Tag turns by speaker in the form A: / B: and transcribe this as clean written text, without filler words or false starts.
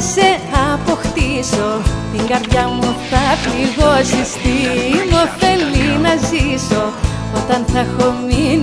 A: σε αποκτήσω, την καρδιά μου θα πληγώσεις. Τι μ' ωφελεί να ζήσω όταν θα έχω μείνει